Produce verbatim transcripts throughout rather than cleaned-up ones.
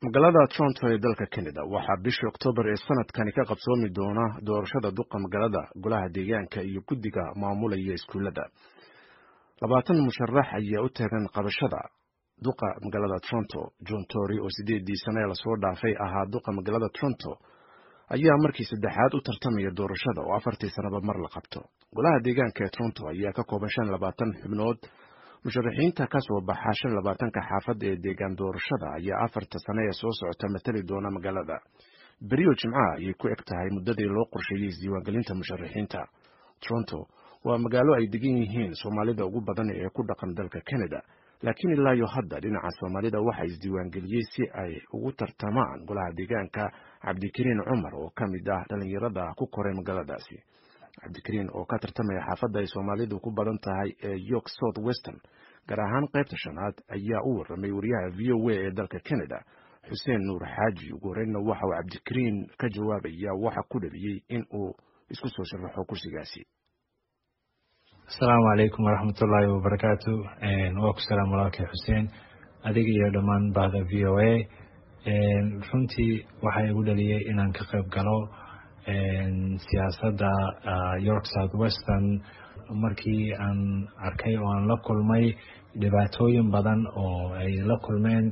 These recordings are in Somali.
magaalada Toronto ee dalka Canada waxaa bishii Oktoobar ee sanadkani ka qabsoomi doona doorashada duqa magaalada golaha deegaanka iyo guddiga maamulaya iskuulada. labaatan musharax ayaa u taagan qabashada duqa magaalada Toronto. John Tory oo sideedii sano la soo dhaafay ahaa duqa magaalada Toronto ayaa markii saddexaad u tartamaya doorashada oo afartii sanaba mar la qabto. Golaha deegaanka ee Toronto ayaa ka kooban shan iyo labaatan xubnood. musharaxiinta ka soo baxa shan iyo labaatanka xaafad ee deegaan doorashada ayaa afarta sano ee soo socota matali doona magaalada. beriyo Jimcaha ayay ku eg tahay muddadii loo qorsheeyay isdiiwaangelinta musharaxiinta. Toronto waa magaalo ay degan yihiin Soomaalida ugu badan ee ku dhaqan dalka Canada, laakiin ilaa iyo hadda dhinaca Soomaalida waxaa isdiiwaangeliyey si ay ugu tartamaan golaha deegaanka Cabdikariin Cumar oo ka mid ah dhalinyarada ku koray magaaladaasi. Cabdikariin oo ka tartamaya xaafadda ay Soomaalidu ku badan tahay ee York South Western gaar ahaan qaybta shanaad ayaa u warramay wariyaha V O A ee dalka Canada Xuseen Nuur Xaaji. ugu horreynna waxa uu Cabdikariin ka jawaabaya waxa ku dhaliyey in uu isku soo sharaxo kursigaasi. Asalaamu calaykum waraxmatullaahi wabarakaatu. waa ku salaam walaalkay Xuseen adiga iyo dhammaan bahda V O A. runtii waxaa igu dhaliyey inaan ka qayb galo siyaasadda York South Western markii aan arkay oo aan la kulmay dhibaatooyin badan oo ay la kulmeen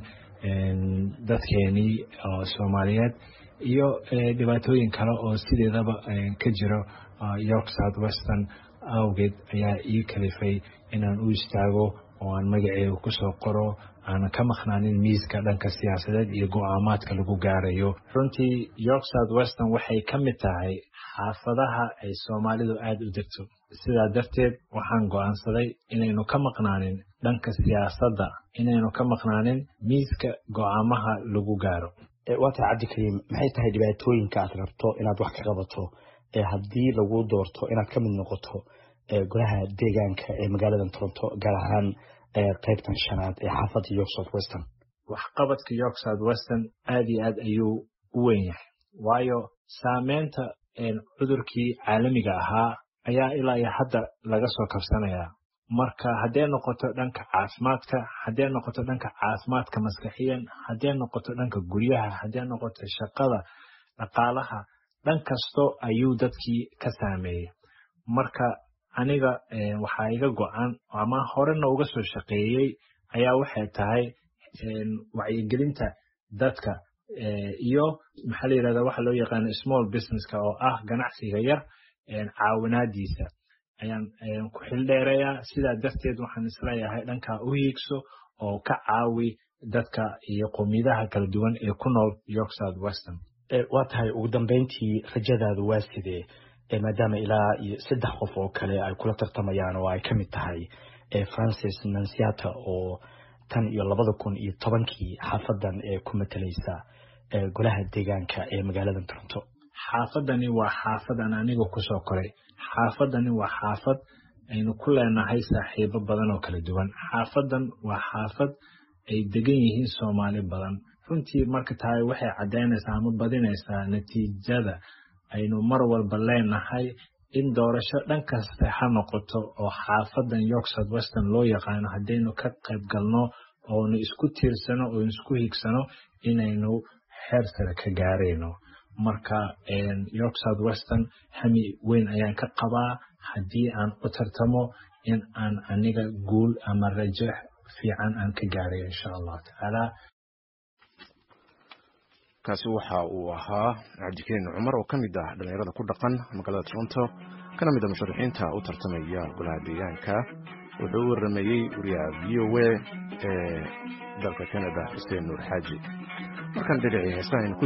dadkeenii oo Soomaaliyeed iyo dhibaatooyin kale oo sideedaba ka jiro York South Western awgeed ayaa ii kalifay inaan u istaago oo aan magaceeda ku soo qoro aan ka maqnaanin miiska dhanka siyaasadeed iyo go'aamaadka lagu gaarayo. runtii York South Western waxay ka mid tahay xaafadaha ay Soomaalidu aad u degto. sidaa darteed waxaan go'aansaday inaynu ka maqnaanin dhanka siyaasadda, inaynu ka maqnaanin miiska go'aamaha lagu gaaro. waa tahay Cabdikariin, maxay tahay dhibaatooyinka aad rabto inaad wax ka qabato ee haddii lagu doorto inaad ka mid noqoto golaha deegaanka ee magaalada Toronto gaar ahaan qaybtan shanaad ee xaafadda York South Western? waxqabadka York South Western aad iyo aad ayuu u weyn yahay, waayo saameynta cudurkii caalamiga ahaa ayaa ilaa iyo hadda laga soo kabsanayaa. marka haddee noqoto dhanka caafimaadka, haddee noqoto dhanka caafimaadka maskaxiyan, haddee noqoto dhanka guryaha, haddee noqoto shaqada, dhaqaalaha, dhan kasto ayuu dadkii ka saameeyey. marka aniga waxaa iga go'an ama horena uga soo shaqeeyey ayaa waxay tahay wacyigelinta dadka iyo maxaa la yidhahdaa waxa loo yaqaano small businesska oo ah ganacsiga yar caawinaadiisa ayaan ku xildheerayaa. sidaa darteed waxaan isleeyahay dhankaa u hiigso oo ka caawi dadka iyo qowmiyadaha kala duwan ee ku nool York South Western. waa tahay ugu dambeyntii rajadaadu waa sidee maadaama ilaa iyo saddex qof oo kale ay kula tartamayaan oo ay ka mid tahay Francis Nansiata oo tan iyo labada kun iyo tobankii xaafadan ee ku matalaysa golaha deegaanka ee magaalada Toronto? xaafadani waa xaafad aan aniga ku soo koray. xaafadani waa xaafad aynu ku leenahay saaxiibo badan oo kala duwan. xaafadan waa xaafad ay degan yihiin Soomaali badan. runtii marka tahay waxay cadeynaysaa ama badinaysaa natiijada aynu mar walba leenahay in doorasho dhan kasta ha noqoto oo xaafadan York South Western loo yaqaano haddaynu ka qayb galno oonu isku tiirsano oo isku higsano inaynu heer sare ka gaarayno. marka York South Western hami weyn ayaan ka qabaa haddii aan u tartamo in aan aniga guul ama rajo fiican aan ka gaarayo insha Allah taala. kaasi waxa uu ahaa Cabdikariin Cumar oo ka mid ah dhalinyarada ku dhaqan magaalada Toronto kana mid ah musharaxiinta u tartamaya golaha deegaanka. wuxuu u warramayey wariyaha V O A ee dalka Canada Xuseen Nuur Xaaji. markan dhinaca heesaha